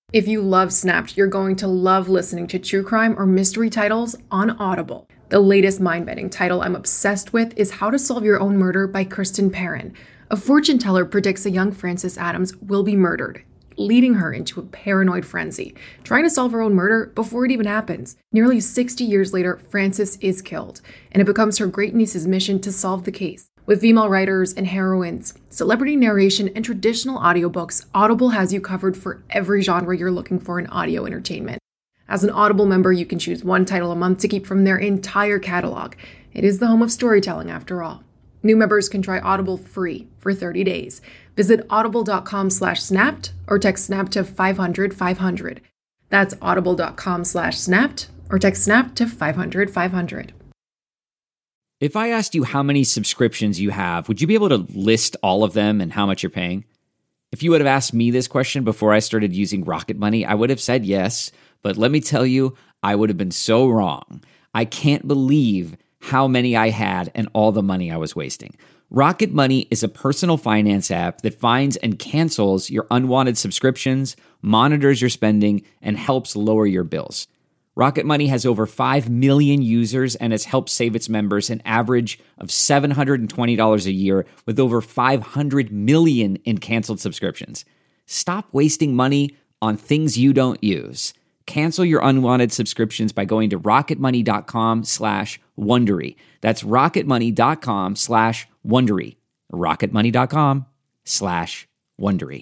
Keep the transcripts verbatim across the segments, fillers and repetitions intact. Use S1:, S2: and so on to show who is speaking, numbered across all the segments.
S1: If you love Snapped, you're going to love listening to true crime or mystery titles on Audible. The latest mind-bending title I'm obsessed with is How to Solve Your Own Murder by Kristen Perrin. A fortune teller predicts a young Frances Adams will be murdered, leading her into a paranoid frenzy, trying to solve her own murder before it even happens. Nearly sixty years later, Frances is killed, and it becomes her great-niece's mission to solve the case. With female writers and heroines, celebrity narration, and traditional audiobooks, Audible has you covered for every genre you're looking for in audio entertainment. As an Audible member, you can choose one title a month to keep from their entire catalog. It is the home of storytelling, after all. New members can try Audible free for thirty days. Visit audible.com slash snapped or text snap to five hundred five hundred. That's audible.com slash snapped or text snap to five hundred five hundred.
S2: If I asked you how many subscriptions you have, would you be able to list all of them and how much you're paying? If you would have asked me this question before I started using Rocket Money, I would have said yes, but let me tell you, I would have been so wrong. I can't believe how many I had and all the money I was wasting. Rocket Money is a personal finance app that finds and cancels your unwanted subscriptions, monitors your spending, and helps lower your bills. Rocket Money has over five million users and has helped save its members an average of seven hundred twenty dollars a year with over five hundred million in canceled subscriptions. Stop wasting money on things you don't use. Cancel your unwanted subscriptions by going to rocketmoney.com slash Wondery. That's rocketmoney.com slash Wondery. rocketmoney.com slash Wondery.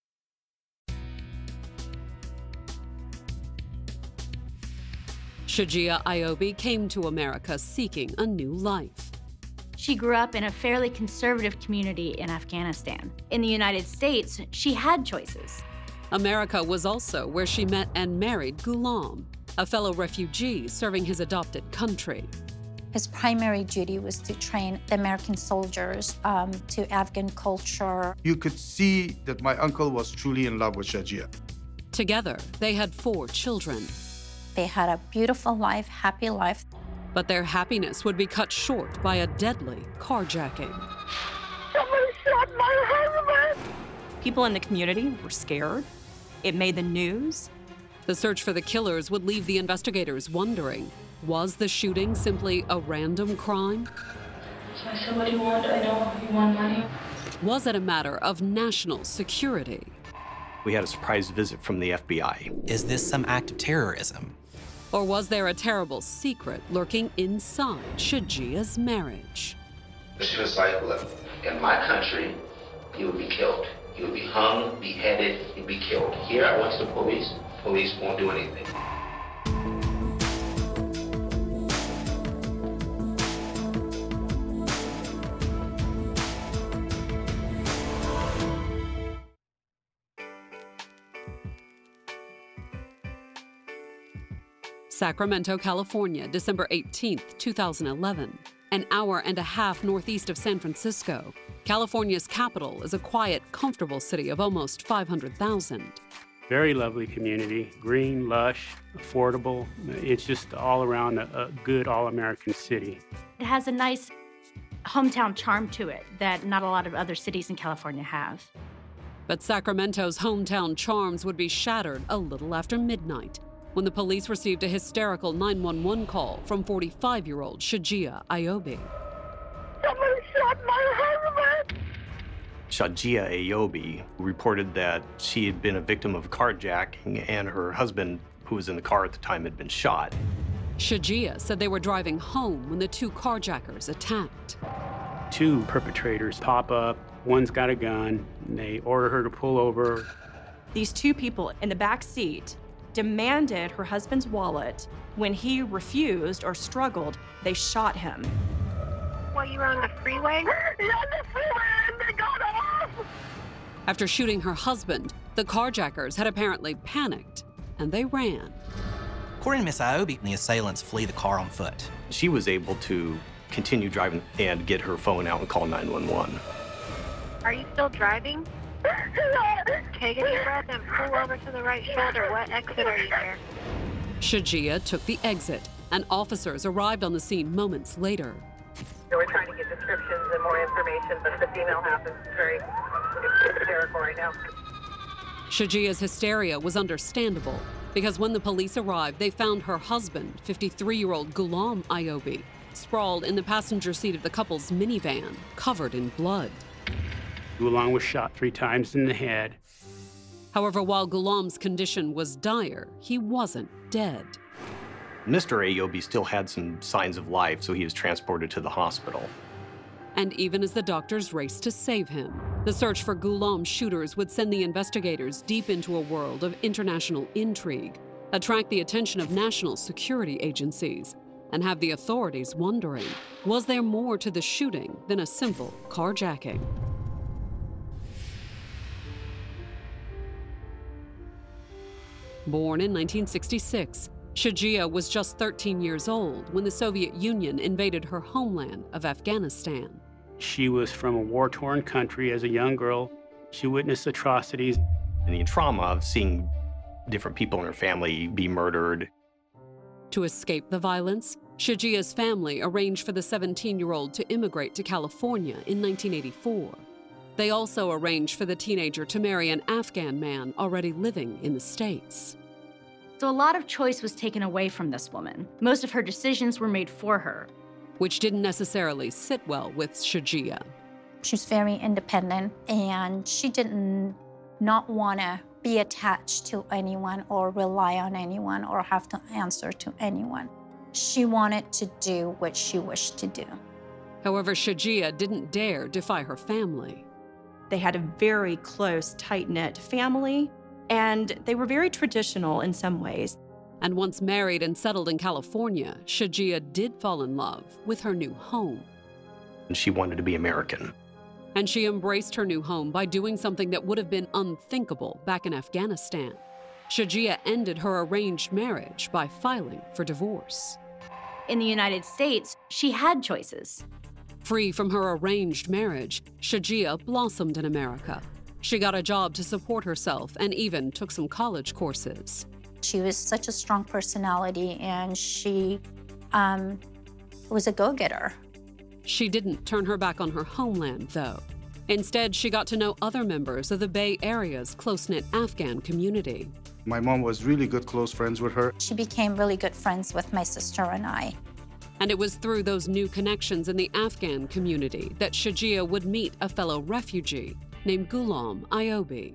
S3: Shajia Ayobi came to America seeking a new life.
S4: She grew up in a fairly conservative community in Afghanistan. In the United States, she had choices.
S3: America was also where she met and married Ghulam, a fellow refugee serving his adopted country.
S5: His primary duty was to train the American soldiers um, to Afghan culture.
S6: You could see that my uncle was truly in love with Shajia.
S3: Together, they had four children.
S5: They had a beautiful life, happy life.
S3: But their happiness would be cut short by a deadly carjacking.
S7: Somebody shot my husband!
S8: People in the community were scared. It made the news.
S3: The search for the killers would leave the investigators wondering, was the shooting simply a random crime?
S7: So I said, what do you want? I know you want money.
S3: Was it a matter of national security?
S9: We had a surprise visit from the F B I.
S10: Is this some act of terrorism?
S3: Or was there a terrible secret lurking inside Shajia's marriage?
S11: She was like, look, in my country, you would be killed. You would be hung, beheaded, you'd be killed. Here, I went to the police. Police won't do anything.
S3: Sacramento, California, December eighteenth, two thousand eleven. An hour and a half northeast of San Francisco, California's capital is a quiet, comfortable city of almost five hundred thousand.
S12: Very lovely community, green, lush, affordable. It's just all around a, a good all-American city.
S4: It has a nice hometown charm to it that not a lot of other cities in California have.
S3: But Sacramento's hometown charms would be shattered a little after midnight when the police received a hysterical nine one one call from forty-five-year-old Shajia Ayobi.
S7: Somebody shot my husband!
S9: Shajia Ayobi reported that she had been a victim of carjacking and her husband, who was in the car at the time, had been shot.
S3: Shajia said they were driving home when the two carjackers attacked.
S12: Two perpetrators pop up. One's got a gun. And they order her to pull over.
S8: These two people in the back seat demanded her husband's wallet. When he refused or struggled, they shot him.
S7: While you were on the freeway? Yeah, the freeway, and they got off!
S3: After shooting her husband, the carjackers had apparently panicked, and they ran.
S10: According to Miss Ayobi, the assailants flee the car on foot.
S9: She was able to continue driving and get her phone out and call nine one one.
S7: Are you still driving? Take a deep breath and pull over to the right shoulder. What exit are you near?
S3: Shajia took the exit, and officers arrived on the scene moments later.
S13: So we're trying to get descriptions and more information, but the female half is very hysterical right now.
S3: Shajia's hysteria was understandable because when the police arrived, they found her husband, fifty-three-year-old Ghulam Ayobi, sprawled in the passenger seat of the couple's minivan, covered in blood.
S12: Ghulam was shot three times in the head.
S3: However, while Ghulam's condition was dire, he wasn't dead.
S9: Mister Ayobi still had some signs of life, so he was transported to the hospital.
S3: And even as the doctors raced to save him, the search for Ghulam's shooters would send the investigators deep into a world of international intrigue, attract the attention of national security agencies, and have the authorities wondering, was there more to the shooting than a simple carjacking? Born in nineteen sixty-six, Shajia was just thirteen years old when the Soviet Union invaded her homeland of Afghanistan.
S12: She was from a war-torn country as a young girl. She witnessed atrocities.
S9: And the trauma of seeing different people in her family be murdered.
S3: To escape the violence, Shajia's family arranged for the seventeen-year-old to immigrate to California in nineteen eighty-four. They also arranged for the teenager to marry an Afghan man already living in the States.
S4: So a lot of choice was taken away from this woman. Most of her decisions were made for her.
S3: Which didn't necessarily sit well with Shajia.
S5: She's very independent, and she didn't not want to be attached to anyone or rely on anyone or have to answer to anyone. She wanted to do what she wished to do.
S3: However, Shajia didn't dare defy her family.
S8: They had a very close, tight-knit family, and they were very traditional in some ways.
S3: And once married and settled in California, Shajia did fall in love with her new home.
S9: And she wanted to be American.
S3: And she embraced her new home by doing something that would have been unthinkable back in Afghanistan. Shajia ended her arranged marriage by filing for divorce.
S4: In the United States, she had choices.
S3: Free from her arranged marriage, Shajia blossomed in America. She got a job to support herself and even took some college courses.
S5: She was such a strong personality, and she um, was a go-getter.
S3: She didn't turn her back on her homeland, though. Instead, she got to know other members of the Bay Area's close-knit Afghan community.
S6: My mom was really good close friends with her.
S5: She became really good friends with my sister and I.
S3: And it was through those new connections in the Afghan community that Shajia would meet a fellow refugee named Ghulam Ayobi.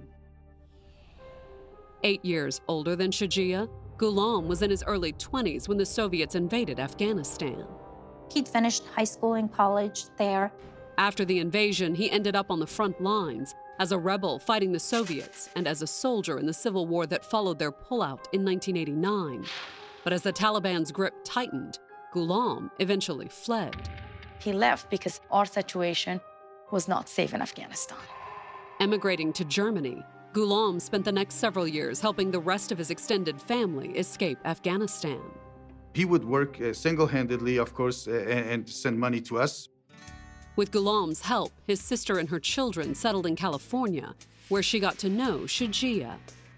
S3: Eight years older than Shajia, Ghulam was in his early twenties when the Soviets invaded Afghanistan.
S5: He'd finished high school and college there.
S3: After the invasion, he ended up on the front lines as a rebel fighting the Soviets and as a soldier in the civil war that followed their pullout in nineteen eighty-nine. But as the Taliban's grip tightened, Ghulam eventually fled.
S14: He left because our situation was not safe in Afghanistan.
S3: Emigrating to Germany, Ghulam spent the next several years helping the rest of his extended family escape Afghanistan.
S6: He would work uh, single-handedly, of course, uh, and, and send money to us.
S3: With Ghulam's help, his sister and her children settled in California, where she got to know Shajia.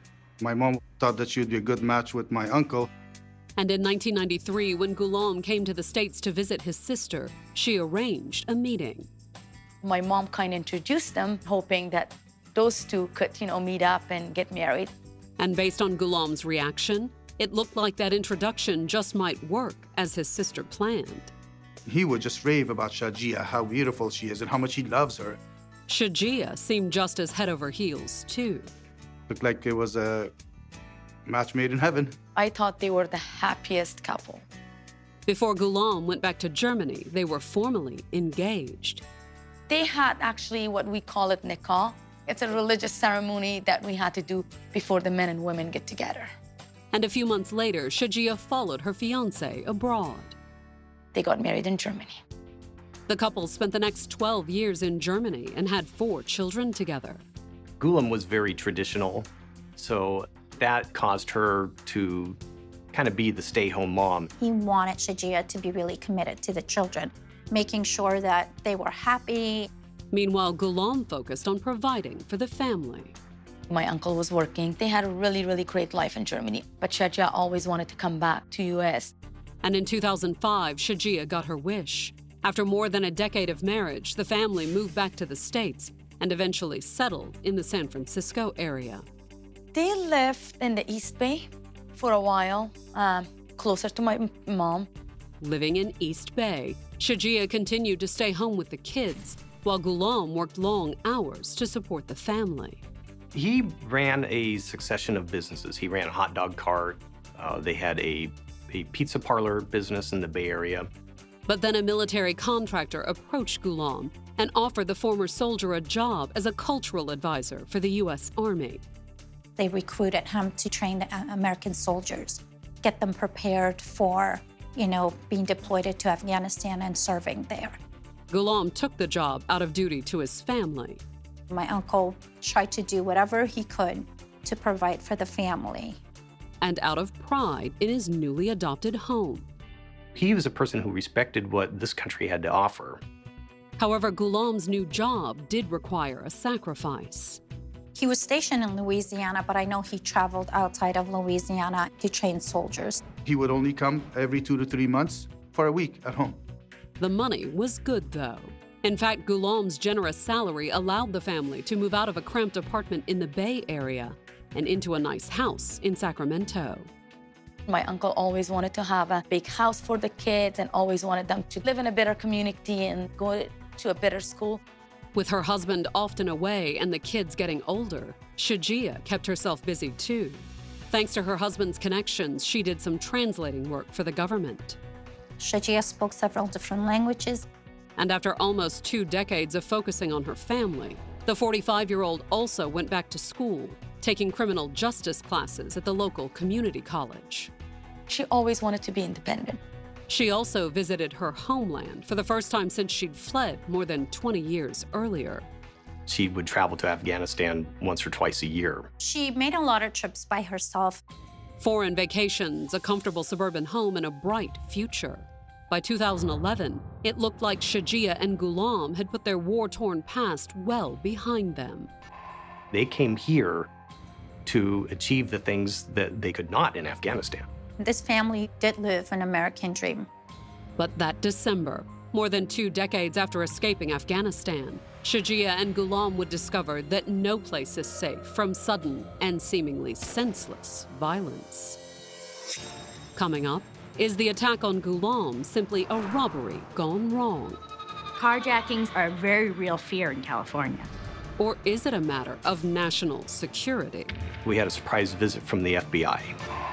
S6: My mom thought that she would be a good match with my uncle.
S3: And in nineteen ninety-three, when Ghulam came to the States to visit his sister, she arranged a meeting.
S14: My mom kind of introduced them, hoping that those two could, you know, meet up and get married.
S3: And based on Ghulam's reaction, it looked like that introduction just might work as his sister planned.
S6: He would just rave about Shajia, how beautiful she is and how much he loves her.
S3: Shajia seemed just as head over heels, too.
S6: Looked like it was a match made in heaven.
S14: I thought they were the happiest couple.
S3: Before Ghulam went back to Germany, they were formally engaged.
S14: They had actually what we call it nikah. It's a religious ceremony that we had to do before the men and women get together.
S3: And a few months later, Shajia followed her fiancé abroad.
S14: They got married in Germany.
S3: The couple spent the next twelve years in Germany and had four children together.
S9: Ghulam was very traditional, so that caused her to kind of be the stay-home mom.
S5: He wanted Shajia to be really committed to the children, making sure that they were happy.
S3: Meanwhile, Ghulam focused on providing for the family.
S14: My uncle was working. They had a really, really great life in Germany, but Shajia always wanted to come back to U S.
S3: And in two thousand five, Shajia got her wish. After more than a decade of marriage, the family moved back to the States and eventually settled in the San Francisco area.
S14: They lived in the East Bay for a while, um, closer to my mom.
S3: Living in East Bay, Shajia continued to stay home with the kids, while Ghulam worked long hours to support the family.
S9: He ran a succession of businesses. He ran a hot dog cart. Uh, they had a, a pizza parlor business in the Bay Area.
S3: But then a military contractor approached Ghulam and offered the former soldier a job as a cultural advisor for the U S Army.
S5: They recruited him to train the American soldiers, get them prepared for, you know, being deployed to Afghanistan and serving there.
S3: Ghulam took the job out of duty to his family.
S5: My uncle tried to do whatever he could to provide for the family.
S3: And out of pride in his newly adopted home.
S9: He was a person who respected what this country had to offer.
S3: However, Ghulam's new job did require a sacrifice.
S5: He was stationed in Louisiana, but I know he traveled outside of Louisiana to train soldiers.
S6: He would only come every two to three months for a week at home.
S3: The money was good, though. In fact, Ghulam's generous salary allowed the family to move out of a cramped apartment in the Bay Area and into a nice house in Sacramento.
S14: My uncle always wanted to have a big house for the kids and always wanted them to live in a better community and go to a better school.
S3: With her husband often away and the kids getting older, Shajia kept herself busy too. Thanks to her husband's connections, she did some translating work for the government.
S5: Shajia spoke several different languages.
S3: And after almost two decades of focusing on her family, the forty-five-year-old also went back to school, taking criminal justice classes at the local community college.
S14: She always wanted to be independent.
S3: She also visited her homeland for the first time since she'd fled more than twenty years earlier.
S9: She would travel to Afghanistan once or twice a year.
S5: She made a lot of trips by herself.
S3: Foreign vacations, a comfortable suburban home, and a bright future. By two thousand eleven, it looked like Shajia and Ghulam had put their war-torn past well behind them.
S9: They came here to achieve the things that they could not in Afghanistan.
S5: This family did live an American dream.
S3: But that December, more than two decades after escaping Afghanistan, Shajia and Ghulam would discover that no place is safe from sudden and seemingly senseless violence. Coming up, is the attack on Ghulam simply a robbery gone wrong?
S4: Carjackings are a very real fear in California.
S3: Or is it a matter of national security?
S9: We had a surprise visit from the F B I.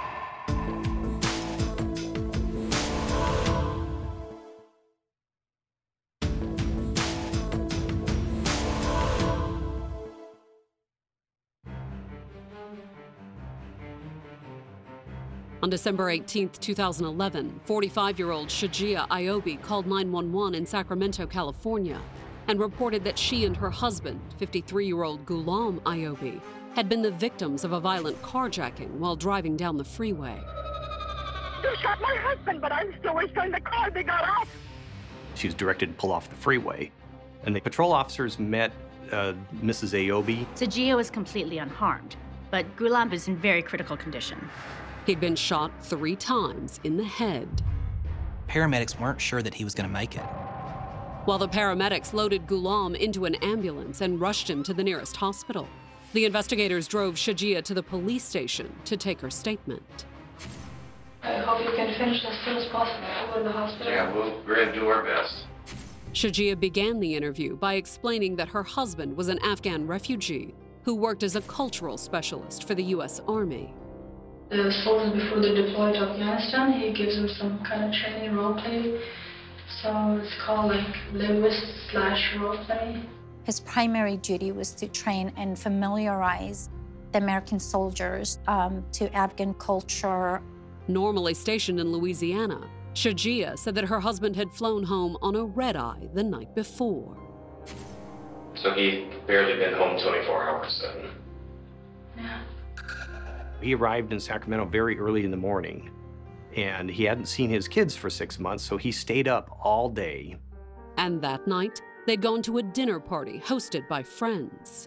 S3: On December eighteenth, two thousand eleven, forty-five-year-old Shajia Ayobi called nine one one in Sacramento, California, and reported that she and her husband, fifty-three-year-old Ghulam Ayobi, had been the victims of a violent carjacking while driving down the freeway.
S13: They shot my husband, but I'm still inside the car. They got off.
S9: She was directed to pull off the freeway, and the patrol officers met uh, Missus Ayobi.
S4: Shajia was completely unharmed, but Ghulam is in very critical condition.
S3: He'd been shot three times in the head.
S10: Paramedics weren't sure that he was going to make it.
S3: While the paramedics loaded Ghulam into an ambulance and rushed him to the nearest hospital, the investigators drove Shajia to the police station to take her statement.
S15: I hope you can finish as soon as possible over the hospital.
S11: Yeah, we'll, we're going to do our best.
S3: Shajia began the interview by explaining that her husband was an Afghan refugee who worked as a cultural specialist for the U S Army.
S15: The soldiers, before they deploy to Afghanistan, he gives them some kind of training, role play. So it's called like linguist slash role play.
S5: His primary duty was to train and familiarize the American soldiers um, to Afghan culture.
S3: Normally stationed in Louisiana, Shajia said that her husband had flown home on a red-eye the night before.
S11: So he'd barely been home twenty-four hours then.
S15: Yeah.
S9: He arrived in Sacramento very early in the morning, and he hadn't seen his kids for six months, so he stayed up all day.
S3: And that night, they'd gone to a dinner party hosted by friends.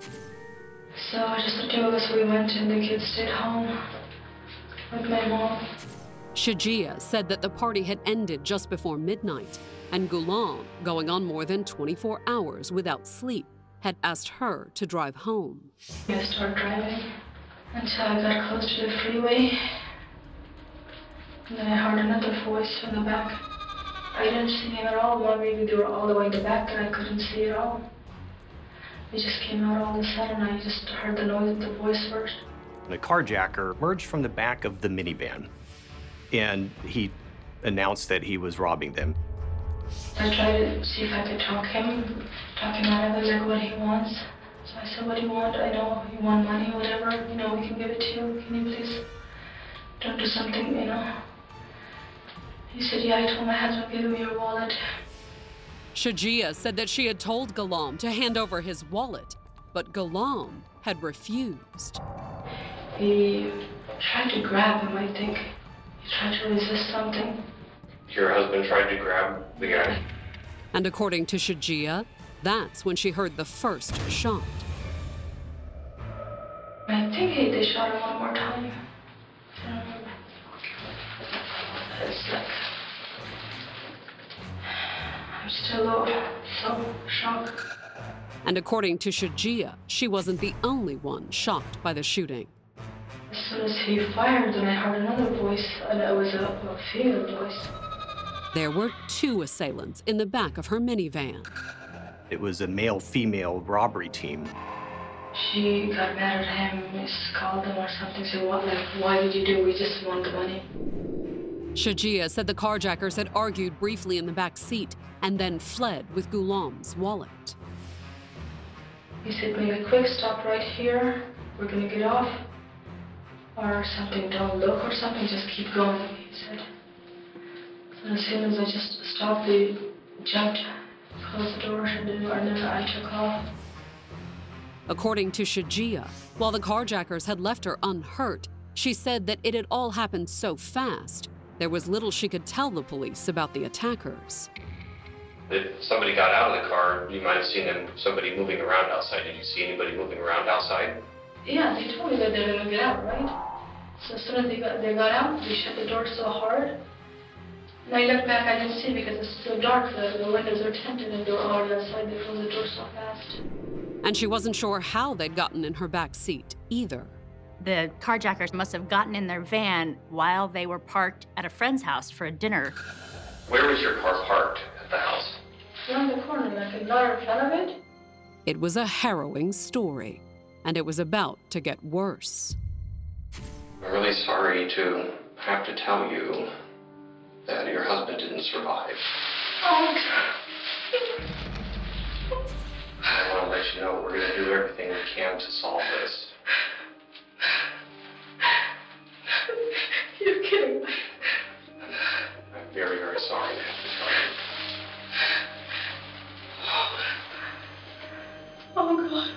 S15: So just the two of us, we went and the kids stayed home with my mom.
S3: Shajia said that the party had ended just before midnight, and Ghulam, going on more than twenty-four hours without sleep, had asked her to drive home.
S15: I started driving, until I got close to the freeway. And then I heard another voice from the back. I didn't see him at all. Well, maybe they were all the way in the back and I couldn't see at all. It just came out all of a sudden. I just heard the noise, the voice first.
S9: The carjacker emerged from the back of the minivan, and he announced that he was robbing them.
S15: I tried to see if I could talk him, talk him out of it, like what he wants. So I said, what do you want? I know you want money, whatever, you know, we can give it to you. Can you please don't do something, you know? He said, yeah, I told my husband, give me your wallet.
S3: Shajia said that she had told Ghulam to hand over his wallet, but Ghulam had refused.
S15: He tried to grab him, I think. He tried to resist something.
S9: Your husband tried to grab the guy?
S3: And according to Shajia, that's when she heard the first shot.
S15: I think he, they shot him one more time. It's like, I'm still so shocked.
S3: And according to Shajia, she wasn't the only one shocked by the shooting.
S15: As soon as he fired, then I heard another voice, and it was a, a female voice.
S3: There were two assailants in the back of her minivan.
S9: It was a male-female robbery team.
S15: She got mad at him, called him or something, said, what, like, why did you do? We just want the money.
S3: Shajia said the carjackers had argued briefly in the back seat and then fled with Ghulam's wallet.
S15: He said, make a quick stop right here. We're gonna get off. Or something, don't look or something, just keep going, he said. So as soon as I just stopped, they jumped, closed the door, and then I took off.
S3: According to Shajia, while the carjackers had left her unhurt, she said that it had all happened so fast, there was little she could tell the police about the attackers.
S9: If somebody got out of the car, you might have seen them, somebody moving around outside. Did you see anybody moving around outside?
S15: Yeah, they told me that they were gonna get out, right? So as soon as they got, they got out, they shut the door so hard. And I looked back, I didn't see because it's so dark, the, the windows are tinted and they were already outside, they closed the door so fast.
S3: And she wasn't sure how they'd gotten in her back seat either.
S4: The carjackers must have gotten in their van while they were parked at a friend's house for a dinner.
S9: Where was your car parked at the house?
S15: Around the corner, like a lot in front of it.
S3: It was a harrowing story, and it was about to get worse.
S9: I'm really sorry to have to tell you that your husband didn't survive.
S15: Oh.
S9: I want to let you know we're going to do everything we can to solve this.
S15: You're kidding me.
S9: I'm very, very sorry to have to tell you.
S15: Oh, God.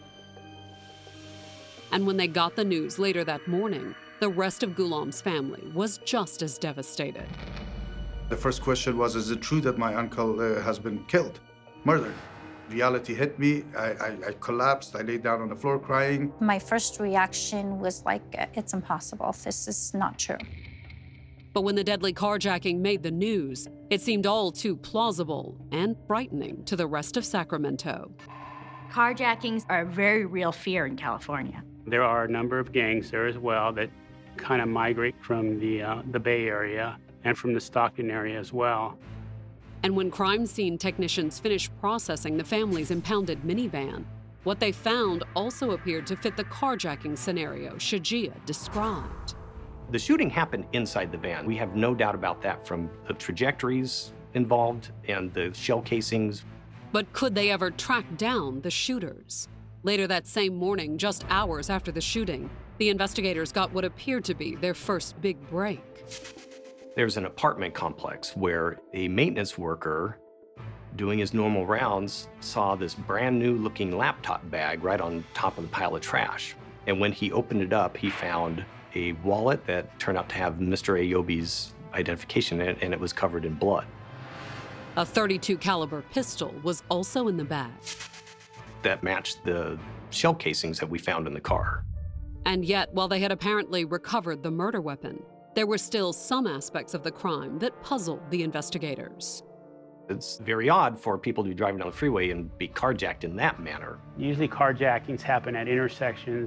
S3: And when they got the news later that morning, the rest of Ghulam's family was just as devastated.
S6: The first question was, is it true that my uncle uh, has been killed, murdered? Reality hit me. I, I, I collapsed. I laid down on the floor crying.
S5: My first reaction was like, it's impossible. This is not true.
S3: But when the deadly carjacking made the news, it seemed all too plausible and frightening to the rest of Sacramento.
S4: Carjackings are a very real fear in California.
S12: There are a number of gangs there as well that kind of migrate from the, uh, the Bay Area and from the Stockton area as well.
S3: And when crime scene technicians finished processing the family's impounded minivan, what they found also appeared to fit the carjacking scenario Shajia described.
S9: The shooting happened inside the van. We have no doubt about that from the trajectories involved and the shell casings.
S3: But could they ever track down the shooters? Later that same morning, just hours after the shooting, the investigators got what appeared to be their first big break.
S9: There's an apartment complex where a maintenance worker doing his normal rounds saw this brand new looking laptop bag right on top of the pile of trash. And when he opened it up, he found a wallet that turned out to have Mister Ayobi's identification in it, and it was covered in blood.
S3: A thirty-two caliber pistol was also in the bag.
S9: That matched the shell casings that we found in the car.
S3: And yet, while they had apparently recovered the murder weapon, there were still some aspects of the crime that puzzled the investigators.
S9: It's very odd for people to be driving down the freeway and be carjacked in that manner.
S12: Usually carjackings happen at intersections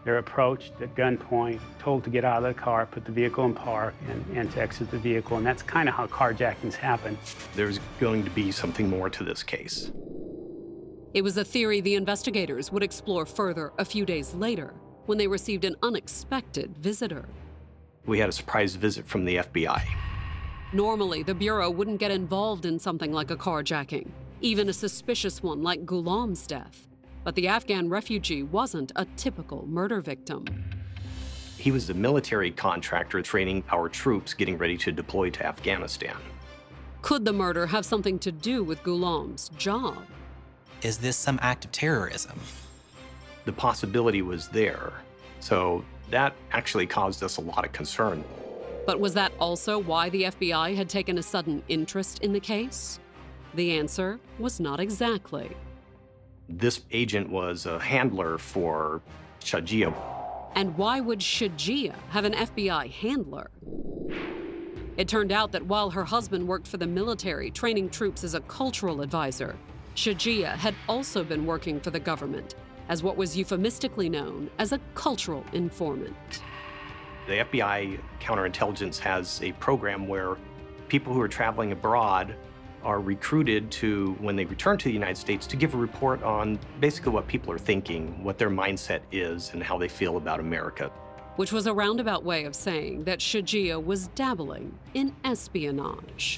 S12: They're approached at gunpoint, told to get out of the car, put the vehicle in park, and, and to exit the vehicle. And that's kind of how carjackings happen.
S9: There's going to be something more to this case.
S3: It was a theory the investigators would explore further a few days later when they received an unexpected visitor.
S9: We had a surprise visit from the F B I.
S3: Normally, the Bureau wouldn't get involved in something like a carjacking, even a suspicious one like Ghulam's death. But the Afghan refugee wasn't a typical murder victim.
S9: He was a military contractor training our troops getting ready to deploy to Afghanistan.
S3: Could the murder have something to do with Ghulam's job?
S10: Is this some act of terrorism?
S9: The possibility was there, so that actually caused us a lot of concern.
S3: But was that also why the F B I had taken a sudden interest in the case? The answer was not exactly.
S9: This agent was a handler for Shajia.
S3: And why would Shajia have an F B I handler? It turned out that while her husband worked for the military, training troops as a cultural advisor, Shajia had also been working for the government as what was euphemistically known as a cultural informant.
S9: The F B I counterintelligence has a program where people who are traveling abroad are recruited to, when they return to the United States, to give a report on basically what people are thinking, what their mindset is, and how they feel about America.
S3: Which was a roundabout way of saying that Shajia was dabbling in espionage.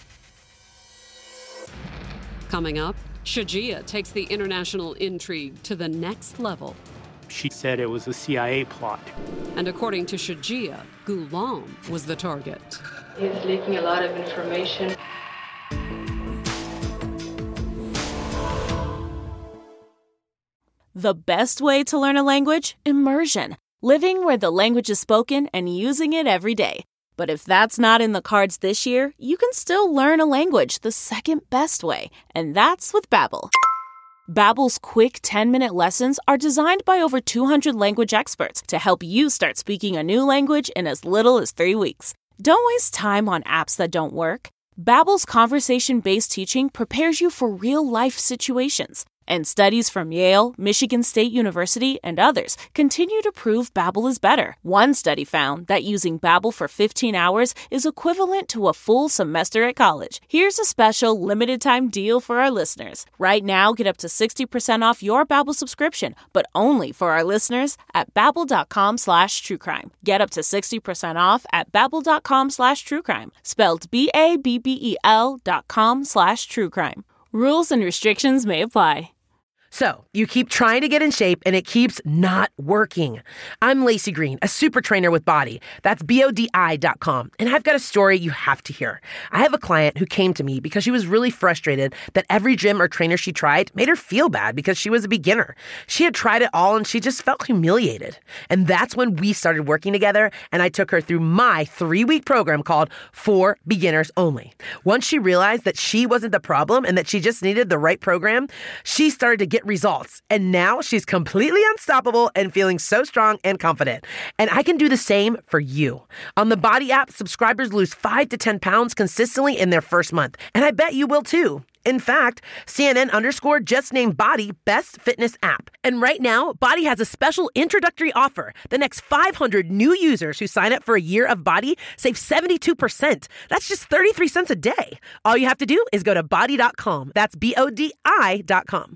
S3: Coming up, Shajia takes the international intrigue to the next level.
S12: She said it was a C I A plot.
S3: And according to Shajia, Ghulam was the target.
S15: He's leaking a lot of information.
S16: The best way to learn a language? Immersion. Living where the language is spoken and using it every day. But if that's not in the cards this year, you can still learn a language the second best way, and that's with Babbel. Babbel's quick ten-minute lessons are designed by over two hundred language experts to help you start speaking a new language in as little as three weeks. Don't waste time on apps that don't work. Babbel's conversation-based teaching prepares you for real-life situations. And studies from Yale, Michigan State University, and others continue to prove Babbel is better. One study found that using Babbel for fifteen hours is equivalent to a full semester at college. Here's a special limited-time deal for our listeners. Right now, get up to sixty percent off your Babbel subscription, but only for our listeners at babbel.com slash truecrime. Get up to sixty percent off at babbel.com slash truecrime. Spelled B A B B E L dot com slash truecrime. Rules and restrictions may apply.
S17: So, you keep trying to get in shape and it keeps not working. I'm Lacey Green, a super trainer with Body. That's B O D I dot com. And I've got a story you have to hear. I have a client who came to me because she was really frustrated that every gym or trainer she tried made her feel bad because she was a beginner. She had tried it all and she just felt humiliated. And that's when we started working together and I took her through my three-week program called For Beginners Only. Once she realized that she wasn't the problem and that she just needed the right program, she started to get results. And now she's completely unstoppable and feeling so strong and confident. And I can do the same for you. On the Body app, subscribers lose five to ten pounds consistently in their first month. And I bet you will too. In fact, C N N Underscore just named Body Best Fitness App. And right now, Body has a special introductory offer. The next five hundred new users who sign up for a year of Body save seventy-two percent. That's just thirty-three cents a day. All you have to do is go to body dot com. That's B O D I dot com.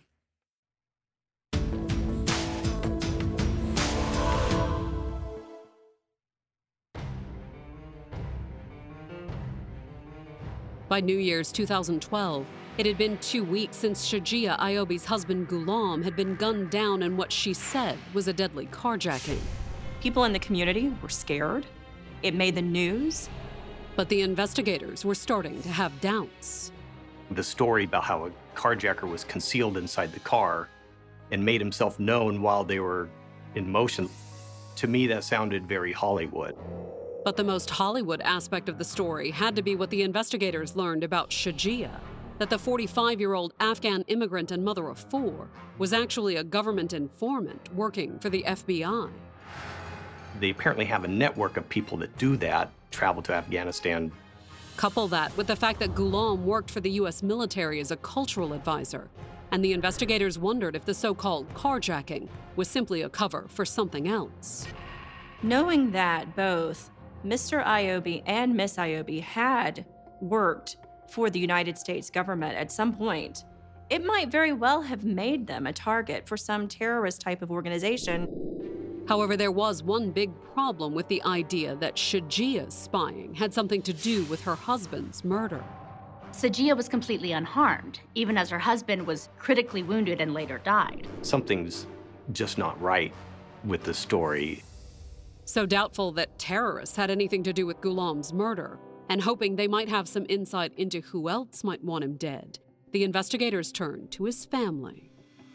S3: By New Year's two thousand twelve, it had been two weeks since Shajia Ayobi's husband Ghulam had been gunned down in what she said was a deadly carjacking.
S8: People in the community were scared. It made the news.
S3: But the investigators were starting to have doubts.
S9: The story about how a carjacker was concealed inside the car and made himself known while they were in motion, to me that sounded very Hollywood.
S3: But the most Hollywood aspect of the story had to be what the investigators learned about Shajia, that the forty-five-year-old Afghan immigrant and mother of four was actually a government informant working for the F B I.
S9: They apparently have a network of people that do that, travel to Afghanistan.
S3: Couple that with the fact that Ghulam worked for the U S military as a cultural advisor, and the investigators wondered if the so-called carjacking was simply a cover for something else.
S8: Knowing that both Mister Iobi and Miss Iobi had worked for the United States government at some point, it might very well have made them a target for some terrorist type of organization.
S3: However, there was one big problem with the idea that Shajia's spying had something to do with her husband's murder.
S4: Sajia was completely unharmed, even as her husband was critically wounded and later died.
S9: Something's just not right with the story.
S3: So doubtful that terrorists had anything to do with Ghulam's murder, and hoping they might have some insight into who else might want him dead, the investigators turned to his family.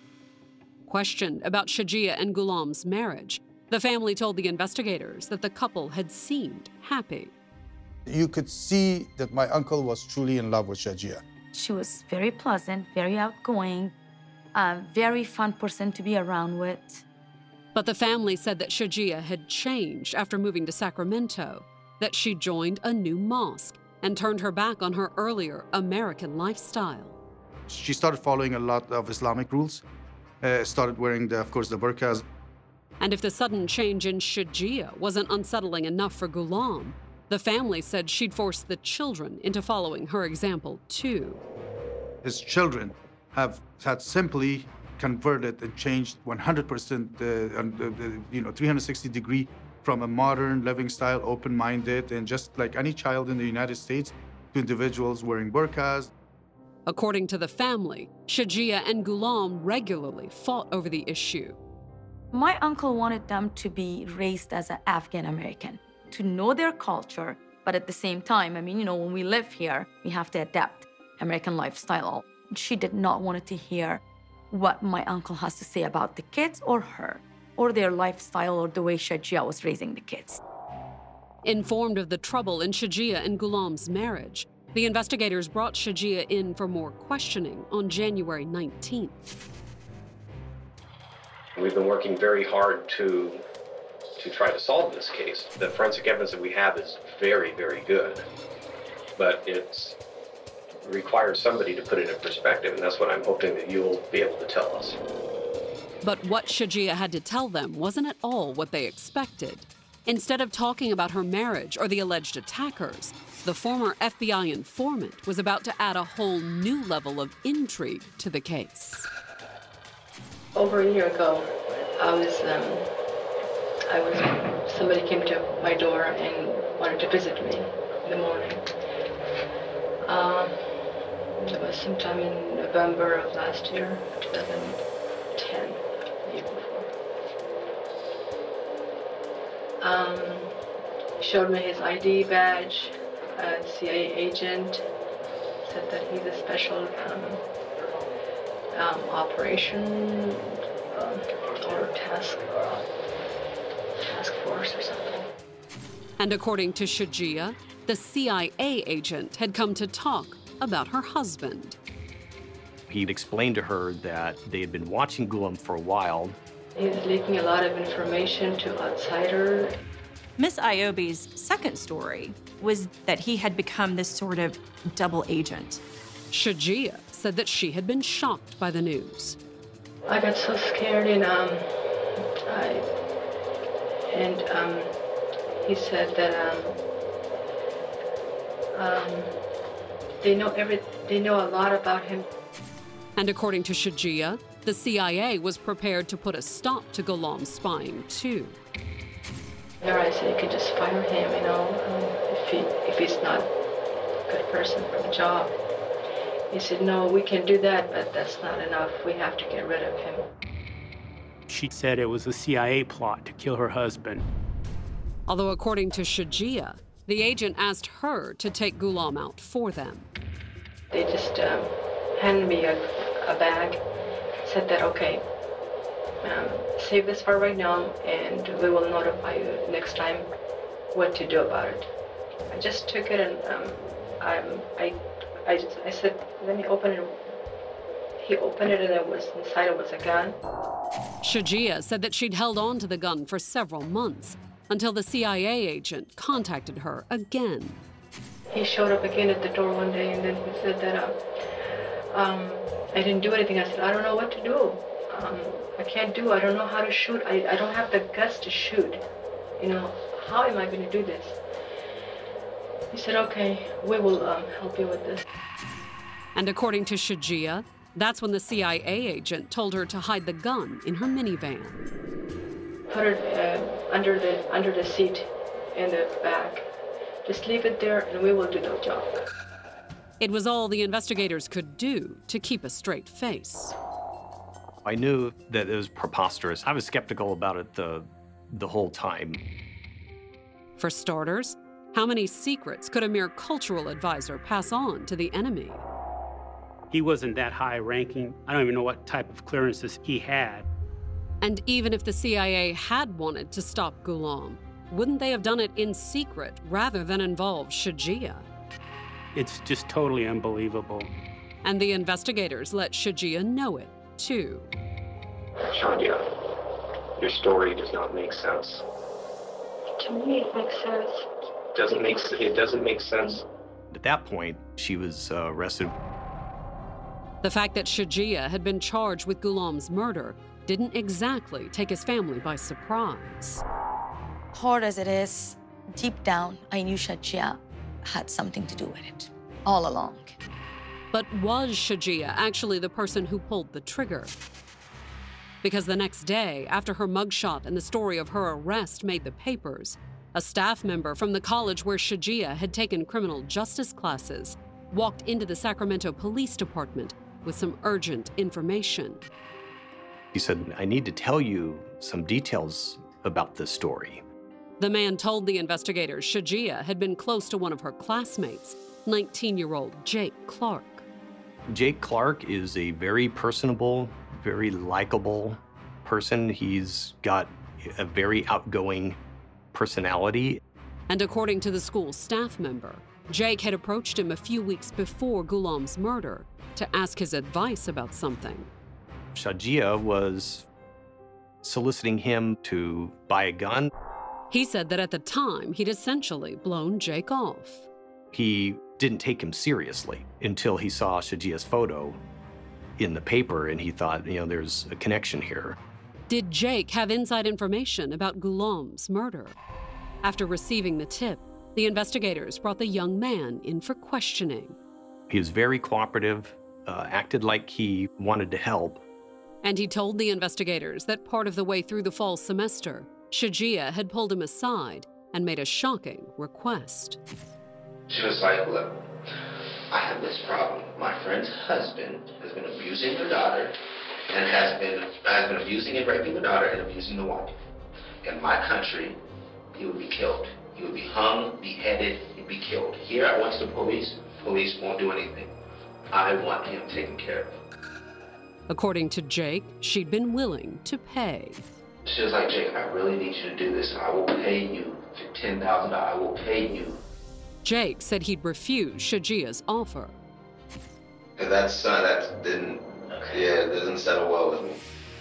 S3: Questioned about Shajia and Ghulam's marriage, the family told the investigators that the couple had seemed happy.
S6: You could see that my uncle was truly in love with Shajia.
S14: She was very pleasant, very outgoing, a very fun person to be around with.
S3: But the family said that Shajia had changed after moving to Sacramento, that she joined a new mosque and turned her back on her earlier American lifestyle.
S6: She started following a lot of Islamic rules, uh, started wearing, the, of course, the burqas.
S3: And if the sudden change in Shajia wasn't unsettling enough for Ghulam, the family said she'd forced the children into following her example, too.
S6: His children have had simply converted and changed one hundred percent, uh, uh, you know, three hundred sixty degree from a modern living style, open-minded, and just like any child in the United States, to individuals wearing burqas.
S3: According to the family, Shajia and Ghulam regularly fought over the issue.
S14: My uncle wanted them to be raised as an Afghan American, to know their culture, but at the same time, I mean, you know, when we live here, we have to adapt American lifestyle. She did not want to hear what my uncle has to say about the kids or her, or their lifestyle or the way Shajia was raising the kids.
S3: Informed of the trouble in Shajia and Ghulam's marriage, the investigators brought Shajia in for more questioning on January nineteenth.
S9: We've been working very hard to to try to solve this case. The forensic evidence that we have is very, very good, but it's requires somebody to put it in perspective, and that's what I'm hoping that you'll be able to tell us.
S3: But what Shajia had to tell them wasn't at all what they expected. Instead of talking about her marriage or the alleged attackers, the former F B I informant was about to add a whole new level of intrigue to the case.
S15: Over a year ago, I was, um, I was, somebody came to my door and wanted to visit me in the morning. Um, it was sometime in November of last year, twenty ten, the year before. Um, he showed me his I D badge, a C I A agent, said that he's a special um, um, operation um, or task, task force or something.
S3: And according to Shajia, the C I A agent had come to talk about her husband.
S9: He'd explained to her that they had been watching Ghulam for a while.
S15: He was leaking a lot of information to outsiders.
S8: Miss Iobi's second story was that he had become this sort of double agent.
S3: Shajia said that she had been shocked by the news.
S15: I got so scared, and um, I, and um, he said that um, um, they know every, they know a lot about him.
S3: And according to Shajia, the C I A was prepared to put a stop to Ghulam's spying too.
S15: There I said, you could just fire him, you know, um, if he if he's not a good person for the job. He said, no, we can do that, but that's not enough. We have to get rid of him.
S12: She said it was a C I A plot to kill her husband.
S3: Although according to Shajia, the agent asked her to take Ghulam out for them.
S15: They just um, handed me a, a bag, said that, okay, um, save this for right now, and we will notify you next time what to do about it. I just took it, and um, I'm, I, I, just, I said, let me open it. He opened it, and it was inside it was a gun.
S3: Shajia said that she'd held on to the gun for several months until the C I A agent contacted her again.
S15: He showed up again at the door one day, and then he said that, uh, um, I didn't do anything. I said, I don't know what to do. Um, I can't do, I don't know how to shoot. I, I don't have the guts to shoot. You know, how am I going to do this? He said, okay, we will um, help you with this.
S3: And according to Shajia, that's when the C I A agent told her to hide the gun in her minivan.
S15: Put it uh, under the under the seat in the back. Just leave it there and we will do the job.
S3: It was all the investigators could do to keep a straight face.
S9: I knew that it was preposterous. I was skeptical about it the, the whole time.
S3: For starters, how many secrets could a mere cultural advisor pass on to the enemy?
S12: He wasn't that high ranking. I don't even know what type of clearances he had.
S3: And even if the C I A had wanted to stop Ghulam, wouldn't they have done it in secret rather than involve Shajia?
S12: It's just totally unbelievable.
S3: And the investigators let Shajia know it, too.
S9: Shajia, your story does not make sense.
S15: To me, it makes sense.
S9: Doesn't make it doesn't make sense. At that point, she was uh, arrested.
S3: The fact that Shajia had been charged with Ghulam's murder didn't exactly take his family by surprise.
S14: Hard as it is, deep down, I knew Shajia had something to do with it, all along.
S3: But was Shajia actually the person who pulled the trigger? Because the next day, after her mugshot and the story of her arrest made the papers, a staff member from the college where Shajia had taken criminal justice classes walked into the Sacramento Police Department with some urgent information.
S9: He said, I need to tell you some details about this story.
S3: The man told the investigators Shajia had been close to one of her classmates, nineteen-year-old Jake Clark.
S9: Jake Clark is a very personable, very likable person. He's got a very outgoing personality.
S3: And according to the school staff member, Jake had approached him a few weeks before Ghulam's murder to ask his advice about something.
S9: Shajia was soliciting him to buy a gun.
S3: He said that at the time, he'd essentially blown Jake off.
S9: He didn't take him seriously until he saw Shajia's photo in the paper, and he thought, you know, there's a connection here.
S3: Did Jake have inside information about Ghulam's murder? After receiving the tip, the investigators brought the young man in for questioning.
S9: He was very cooperative, uh, acted like he wanted to help.
S3: And he told the investigators that part of the way through the fall semester, Shajia had pulled him aside and made a shocking request.
S11: She was like, look, I have this problem. My friend's husband has been abusing the daughter and has been, has been abusing and raping the daughter and abusing the wife. In my country, he would be killed. He would be hung, beheaded, he'd be killed. Here, I went to the police. Police won't do anything. I want him taken care of.
S3: According to Jake, she'd been willing to pay.
S11: She was like, Jake, I really need you to do this. I will pay you for ten thousand dollars. I will pay you.
S3: Jake said he'd refuse Shajia's offer.
S11: That's, uh, that didn't, yeah, it doesn't settle well with me.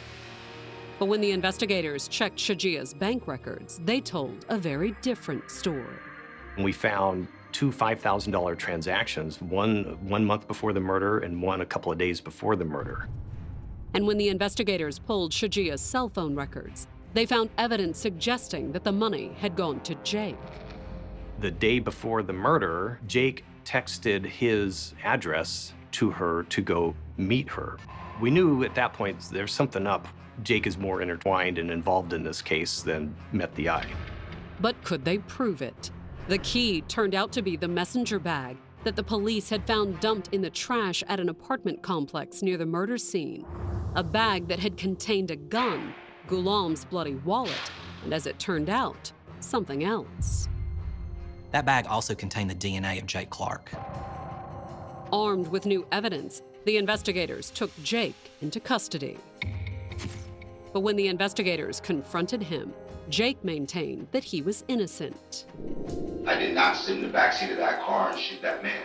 S3: But when the investigators checked Shajia's bank records, they told a very different story.
S9: We found two five thousand dollars transactions, one one month before the murder and one a couple of days before the murder.
S3: And when the investigators pulled Shajia's cell phone records, they found evidence suggesting that the money had gone to Jake.
S9: The day before the murder, Jake texted his address to her to go meet her. We knew at that point there's something up. Jake is more intertwined and involved in this case than met the eye.
S3: But could they prove it? The key turned out to be the messenger bag that the police had found dumped in the trash at an apartment complex near the murder scene. A bag that had contained a gun, Ghulam's bloody wallet, and as it turned out, something else.
S10: That bag also contained the D N A of Jake Clark.
S3: Armed with new evidence, the investigators took Jake into custody. But when the investigators confronted him, Jake maintained that he was innocent.
S11: I did not sit in the backseat of that car and shoot that man.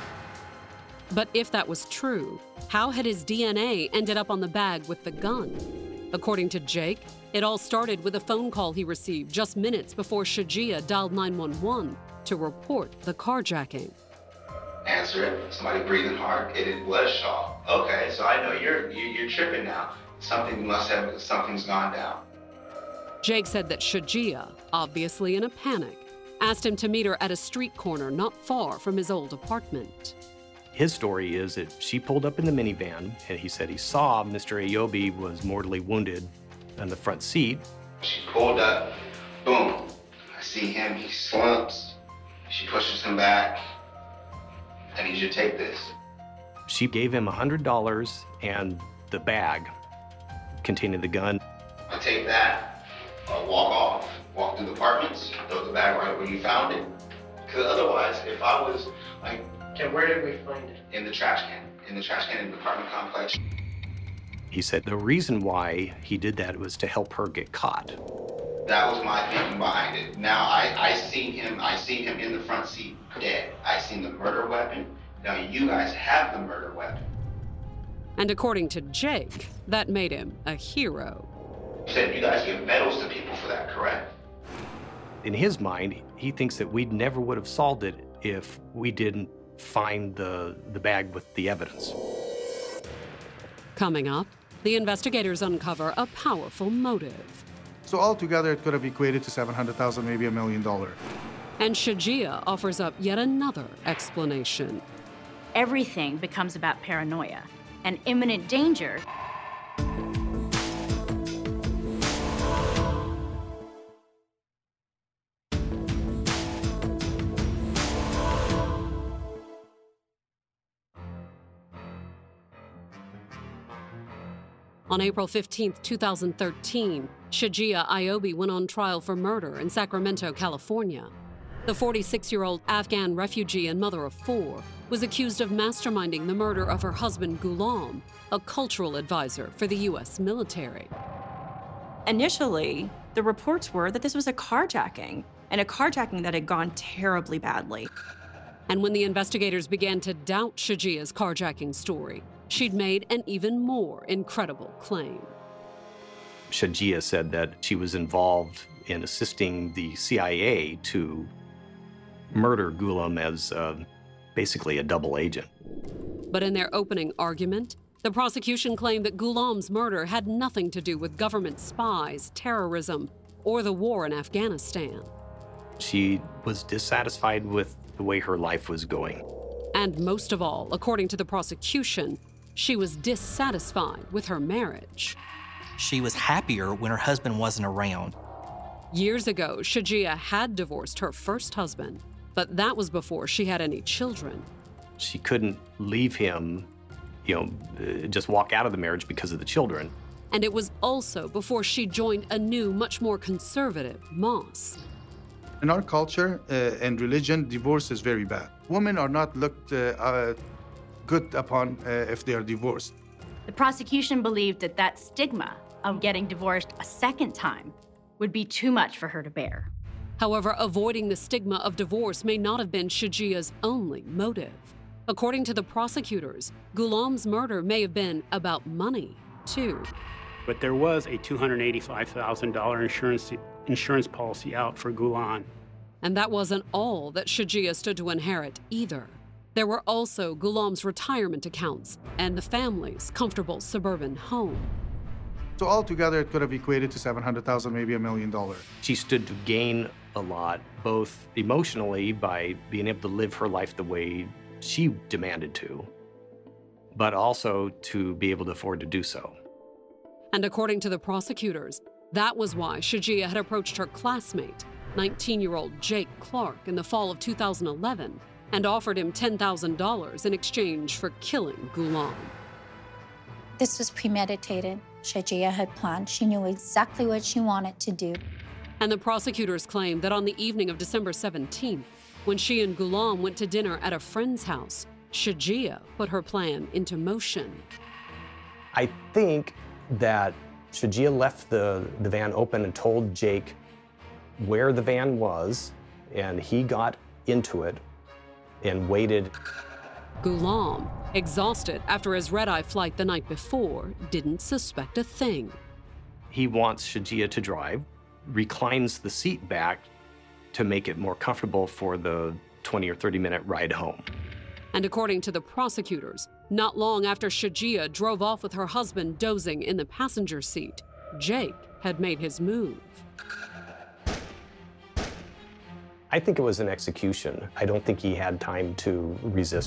S3: But if that was true, how had his D N A ended up on the bag with the gun? According to Jake, it all started with a phone call he received just minutes before Shajia dialed nine one one to report the carjacking.
S11: Answer it, somebody breathing hard, it was Shaw. Okay, so I know you're you, you're tripping now. Something must have, something's gone down.
S3: Jake said that Shajia, obviously in a panic, asked him to meet her at a street corner not far from his old apartment.
S9: His story is that she pulled up in the minivan, and he said he saw Mister Ayobi was mortally wounded in the front seat.
S11: She pulled up, boom. I see him, he slumps. She pushes him back. I need you to take this.
S9: She gave him one hundred dollars and the bag containing the gun.
S11: I take that, I'll walk off, walk through the apartments, throw the bag right where you found it. Because otherwise, if I was like...
S18: Okay, where did we find it?
S11: In the trash can. In the trash can in the apartment complex.
S9: He said the reason why he did that was to help her get caught.
S11: That was my thinking behind it. Now, I, I seen him, I seen him in the front seat, dead. I seen the murder weapon. Now you guys have the murder weapon.
S3: And according to Jake, that made him a hero.
S11: You said you guys give medals to people for that, correct?
S9: In his mind, he thinks that we never would have solved it if we didn't find the, the bag with the evidence.
S3: Coming up, the investigators uncover a powerful motive.
S6: So altogether, it could have equated to seven hundred thousand dollars, maybe a million dollars.
S3: And Shajia offers up yet another explanation.
S4: Everything becomes about paranoia and imminent danger.
S3: On April fifteenth, two thousand thirteen, Shajia Ayobi went on trial for murder in Sacramento, California. The forty-six-year-old Afghan refugee and mother of four was accused of masterminding the murder of her husband Ghulam, a cultural advisor for the U S military.
S8: Initially, the reports were that this was a carjacking, and a carjacking that had gone terribly badly.
S3: And when the investigators began to doubt Shajia's carjacking story, she'd made an even more incredible claim.
S9: Shajia said that she was involved in assisting the C I A to murder Ghulam as uh, basically a double agent.
S3: But in their opening argument, the prosecution claimed that Ghulam's murder had nothing to do with government spies, terrorism, or the war in Afghanistan.
S9: She was dissatisfied with the way her life was going.
S3: And most of all, according to the prosecution, she was dissatisfied with her marriage.
S10: She was happier when her husband wasn't around.
S3: Years ago, Shajia had divorced her first husband, but that was before she had any children.
S9: She couldn't leave him, you know, just walk out of the marriage because of the children.
S3: And it was also before she joined a new, much more conservative mosque.
S6: In our culture uh, and religion, divorce is very bad. Women are not looked uh, uh, good upon uh, if they are divorced.
S4: The prosecution believed that that stigma of getting divorced a second time would be too much for her to bear.
S3: However, avoiding the stigma of divorce may not have been Shajia's only motive. According to the prosecutors, Ghulam's murder may have been about money, too.
S12: But there was a two hundred eighty-five thousand dollars insurance, insurance policy out for Ghulam.
S3: And that wasn't all that Shajia stood to inherit either. There were also Ghulam's retirement accounts and the family's comfortable suburban home.
S6: So altogether, it could have equated to seven hundred thousand dollars, maybe a million dollars.
S9: She stood to gain a lot, both emotionally by being able to live her life the way she demanded to, but also to be able to afford to do so.
S3: And according to the prosecutors, that was why Shajia had approached her classmate, nineteen-year-old Jake Clark, in the fall of two thousand eleven and offered him ten thousand dollars in exchange for killing Ghulam.
S5: This was premeditated. Shajia had planned. She knew exactly what she wanted to do.
S3: And the prosecutors claim that on the evening of December seventeenth, when she and Ghulam went to dinner at a friend's house, Shajia put her plan into motion.
S9: I think that Shajia left the, the van open and told Jake where the van was, and he got into it and waited.
S3: Ghulam, exhausted after his red-eye flight the night before, didn't suspect a thing.
S9: He wants Shajia to drive, reclines the seat back to make it more comfortable for the twenty or thirty minute ride home.
S3: And according to the prosecutors, not long after Shajia drove off with her husband dozing in the passenger seat, Jake had made his move.
S9: I think it was an execution. I don't think he had time to resist.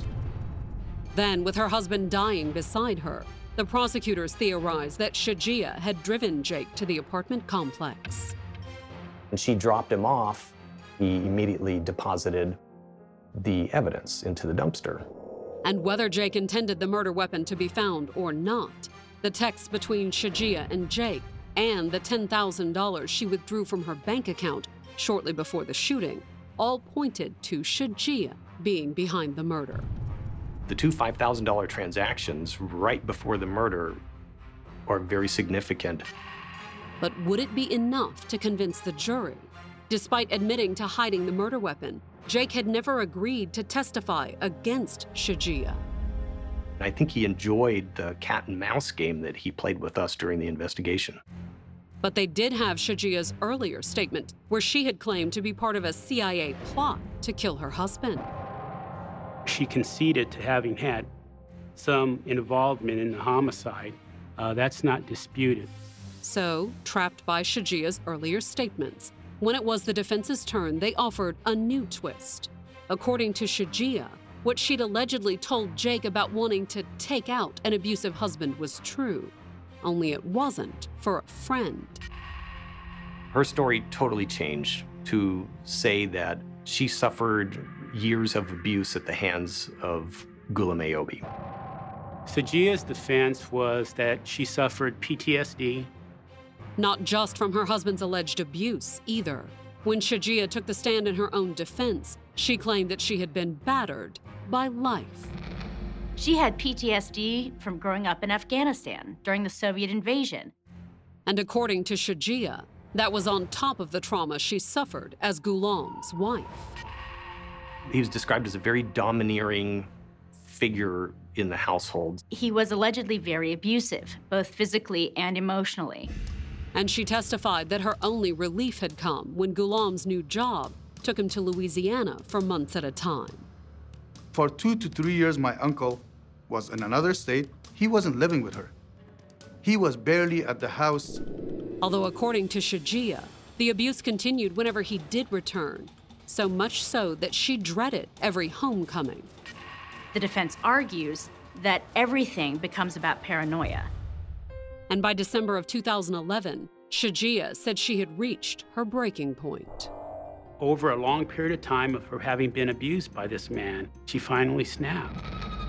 S3: Then, with her husband dying beside her, the prosecutors theorized that Shajia had driven Jake to the apartment complex.
S9: And she dropped him off. He immediately deposited the evidence into the dumpster.
S3: And whether Jake intended the murder weapon to be found or not, the texts between Shajia and Jake and the ten thousand dollars she withdrew from her bank account shortly before the shooting all pointed to Shajia being behind the murder.
S9: The two five thousand dollars transactions right before the murder are very significant.
S3: But would it be enough to convince the jury? Despite admitting to hiding the murder weapon, Jake had never agreed to testify against Shajia.
S9: I think he enjoyed the cat and mouse game that he played with us during the investigation.
S3: But they did have Shajia's earlier statement, where she had claimed to be part of a C I A plot to kill her husband.
S12: She conceded to having had some involvement in the homicide. Uh, that's not disputed.
S3: So, trapped by Shajia's earlier statements, when it was the defense's turn, they offered a new twist. According to Shajia, what she'd allegedly told Jake about wanting to take out an abusive husband was true, only it wasn't for a friend.
S9: Her story totally changed to say that she suffered years of abuse at the hands of Ghulam Ayobi.
S12: Shajia's defense was that she suffered P T S D.
S3: Not just from her husband's alleged abuse, either. When Shajia took the stand in her own defense, she claimed that she had been battered by life.
S4: She had P T S D from growing up in Afghanistan during the Soviet invasion.
S3: And according to Shajia, that was on top of the trauma she suffered as Ghulam's wife.
S9: He was described as a very domineering figure in the household.
S4: He was allegedly very abusive, both physically and emotionally.
S3: And she testified that her only relief had come when Ghulam's new job took him to Louisiana for months at a time.
S6: For two to three years, my uncle was in another state. He wasn't living with her. He was barely at the house.
S3: Although according to Shajia, the abuse continued whenever he did return, so much so that she dreaded every homecoming.
S4: The defense argues that everything becomes about paranoia.
S3: And by December of two thousand eleven, Shajia said she had reached her breaking point.
S12: Over a long period of time of her having been abused by this man, she finally snapped.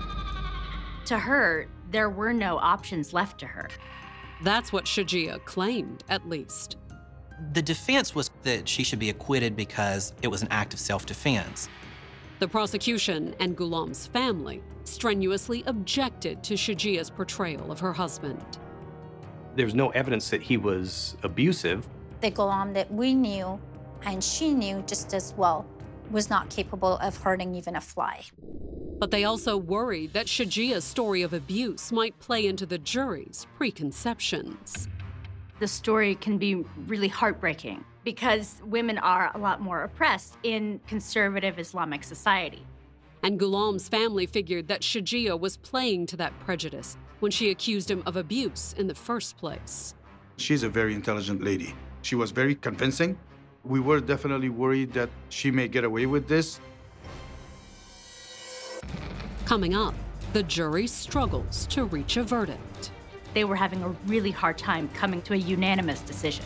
S4: To her, there were no options left to her.
S3: That's what Shajia claimed, at least.
S10: The defense was that she should be acquitted because it was an act of self-defense.
S3: The prosecution and Ghulam's family strenuously objected to Shajia's portrayal of her husband.
S9: There's no evidence that he was abusive.
S5: The Ghulam that we knew, and she knew just as well, was not capable of hurting even a fly.
S3: But they also worried that Shajia's story of abuse might play into the jury's preconceptions.
S4: The story can be really heartbreaking because women are a lot more oppressed in conservative Islamic society.
S3: And Ghulam's family figured that Shajia was playing to that prejudice when she accused him of abuse in the first place.
S6: She's a very intelligent lady. She was very convincing. We were definitely worried that she may get away with this.
S3: Coming up, the jury struggles to reach a verdict.
S4: They were having a really hard time coming to a unanimous decision.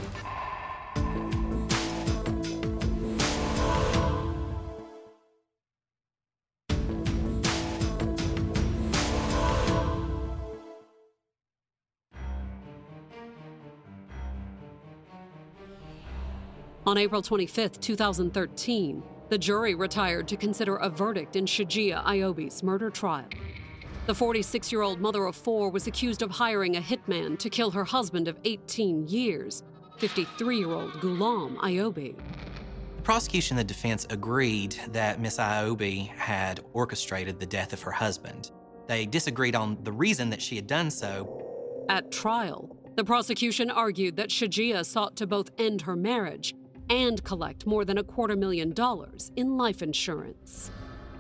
S3: On April twenty-fifth, two thousand thirteen, the jury retired to consider a verdict in Shajia Ayobi's murder trial. The forty-six-year-old mother of four was accused of hiring a hitman to kill her husband of eighteen years, fifty-three-year-old Ghulam Ayobi.
S10: The prosecution and the defense agreed that Miss Ayobi had orchestrated the death of her husband. They disagreed on the reason that she had done so.
S3: At trial, the prosecution argued that Shajia sought to both end her marriage and collect more than a quarter million dollars in life insurance.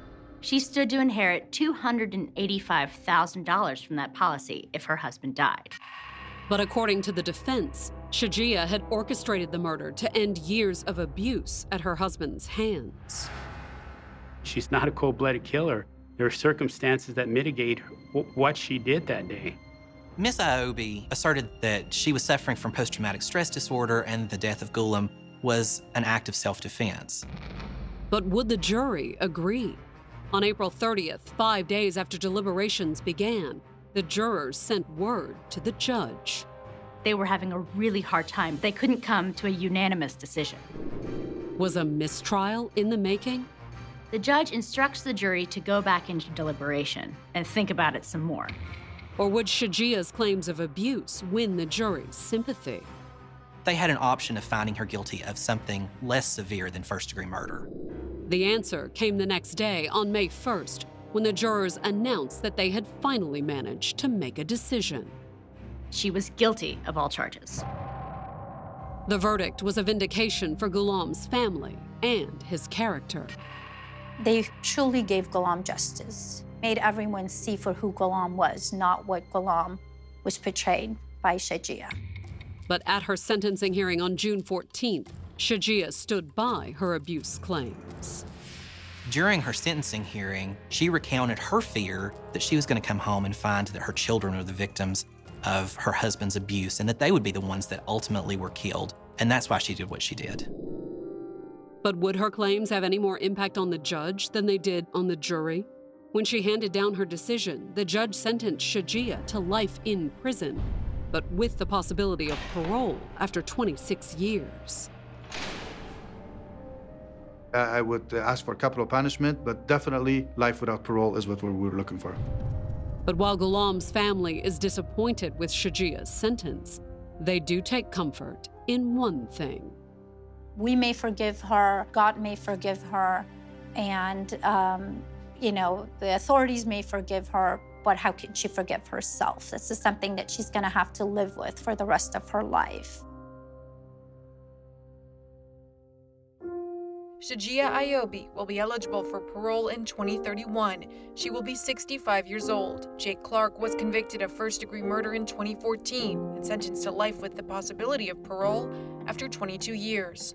S4: She stood to inherit two hundred eighty-five thousand dollars from that policy if her husband died.
S3: But according to the defense, Shajia had orchestrated the murder to end years of abuse at her husband's hands.
S12: She's not a cold-blooded killer. There are circumstances that mitigate w- what she did that day.
S10: Miss Iobi asserted that she was suffering from post-traumatic stress disorder and the death of Ghulam was an act of self-defense.
S3: But would the jury agree? On April thirtieth, five days after deliberations began, the jurors sent word to the judge.
S4: They were having a really hard time. They couldn't come to a unanimous decision.
S3: Was a mistrial in the making?
S4: The judge instructs the jury to go back into deliberation and think about it some more.
S3: Or would Shajia's claims of abuse win the jury's sympathy?
S10: They had an option of finding her guilty of something less severe than first-degree murder.
S3: The answer came the next day on May first, when the jurors announced that they had finally managed to make a decision.
S4: She was guilty of all charges.
S3: The verdict was a vindication for Ghulam's family and his character.
S5: They truly gave Ghulam justice, made everyone see for who Ghulam was, not what Ghulam was portrayed by Shajia.
S3: But at her sentencing hearing on June fourteenth, Shajia stood by her abuse claims.
S10: During her sentencing hearing, she recounted her fear that she was going to come home and find that her children were the victims of her husband's abuse and that they would be the ones that ultimately were killed. And that's why she did what she did.
S3: But would her claims have any more impact on the judge than they did on the jury? When she handed down her decision, the judge sentenced Shajia to life in prison, but with the possibility of parole after twenty-six years.
S6: I would ask for capital punishment, but definitely life without parole is what we're, we're looking for.
S3: But while Ghulam's family is disappointed with Shajia's sentence, they do take comfort in one thing.
S5: We may forgive her, God may forgive her, and, um, you know, the authorities may forgive her, but how can she forgive herself? This is something that she's gonna have to live with for the rest of her life.
S1: Shajia Iobi will be eligible for parole in twenty thirty-one. She will be sixty-five years old. Jake Clark was convicted of first-degree murder in twenty fourteen and sentenced to life with the possibility of parole after twenty-two years.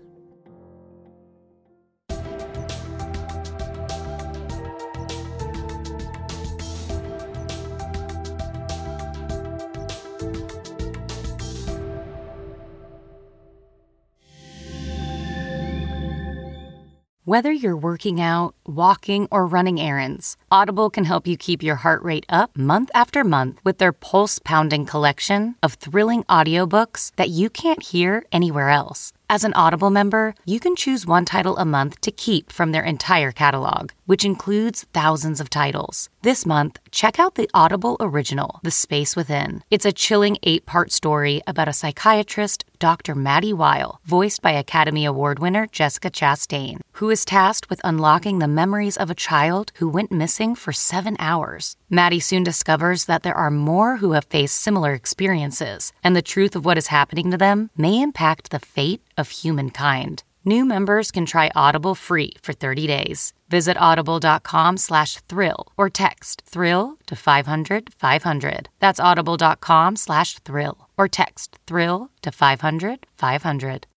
S19: Whether you're working out, walking, or running errands, Audible can help you keep your heart rate up month after month with their pulse-pounding collection of thrilling audiobooks that you can't hear anywhere else. As an Audible member, you can choose one title a month to keep from their entire catalog, which includes thousands of titles. This month, check out the Audible original, The Space Within. It's a chilling eight-part story about a psychiatrist, Doctor Maddie Weil, voiced by Academy Award winner Jessica Chastain, who is tasked with unlocking the memories of a child who went missing for seven hours. Maddie soon discovers that there are more who have faced similar experiences, and the truth of what is happening to them may impact the fate of humankind. New members can try Audible free for thirty days. Visit audible.com slash thrill or text thrill to five hundred five hundred. That's audible.com slash thrill or text thrill to five hundred five hundred.